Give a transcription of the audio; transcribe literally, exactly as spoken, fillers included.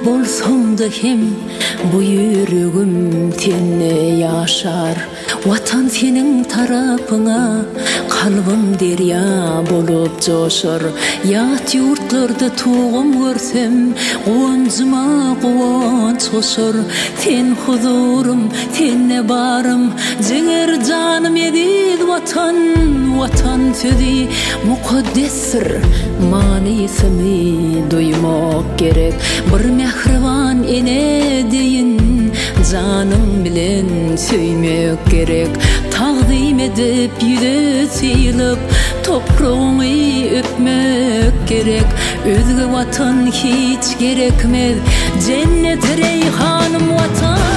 bolsam da hem bu yüreğim tenne yaşar. Vatan senin tarafına kalbim derya bolup coşar. Yat yurtlarda tuğum görsem Qonjuma quvonç koşar. Ten huzurum, tenne barım, jeger canım edid vatan. Vatan sözi mukaddesdir, manisini duymak gerek. Bir mehriban ene deyin canım bilen söymek gerek. Taqdim edip yüze sıyılıp toprağını öpmek gerek. Özge vatan hiç gerekmez, cennet reyhanım vatan.